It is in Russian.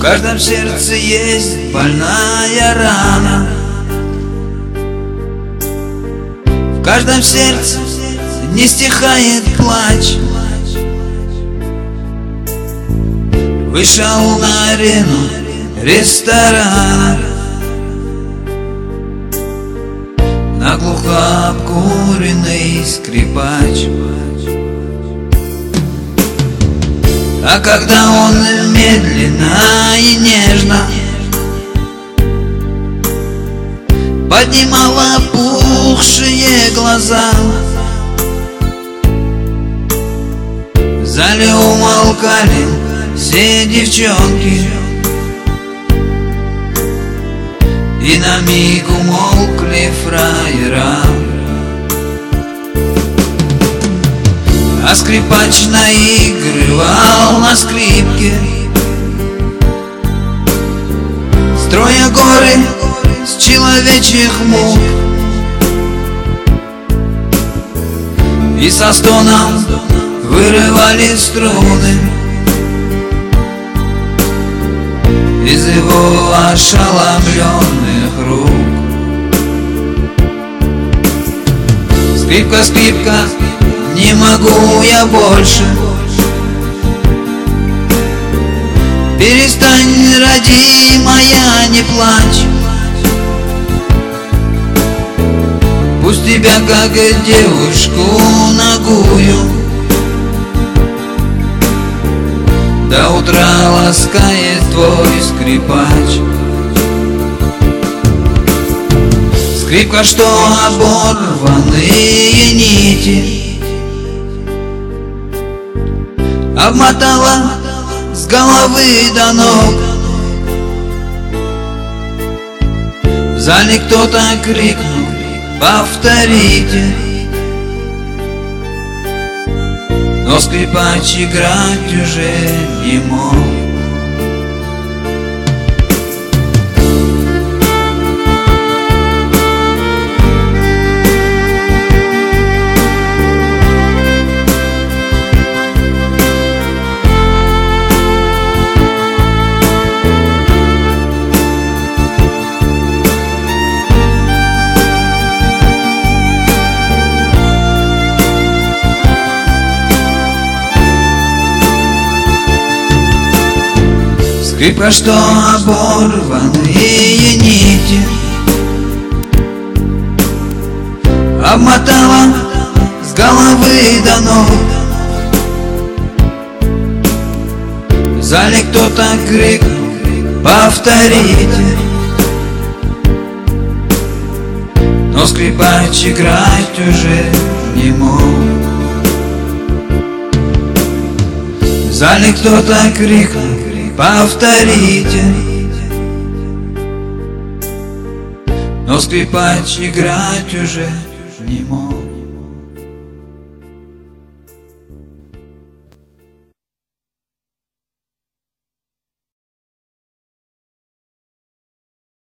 каждом сердце есть больная рана, в каждом сердце не стихает плач. Вышел на арену ресторана, наглухо обкуренный скрипач. А когда он медленно и нежно поднимал опухшие глаза, в зале умолкали все девчонки, и на миг умолкли фраера. А скрипач наигрывал на скрипке, строя горы с человечьих мук, и со стоном вырывали струны из его ошеломленных рук. Скрипка, скрипка, не могу я больше. Перестань, родимая, не плачь. Пусть тебя, как девушку нагую, до утра ласкает твой скрипач. Скрипка, что оборванные нити обмотала с головы до ног. В зале кто-то крикнул: повторите. Но скрипач играть уже не мог. Скрипка, что оборванные нити обмотала с головы до ног. В зале кто-то крикнул: повторите. Но скрипач играть уже не мог. В зале кто-то крикнул: повторите. Но скрипач играть уже не мог.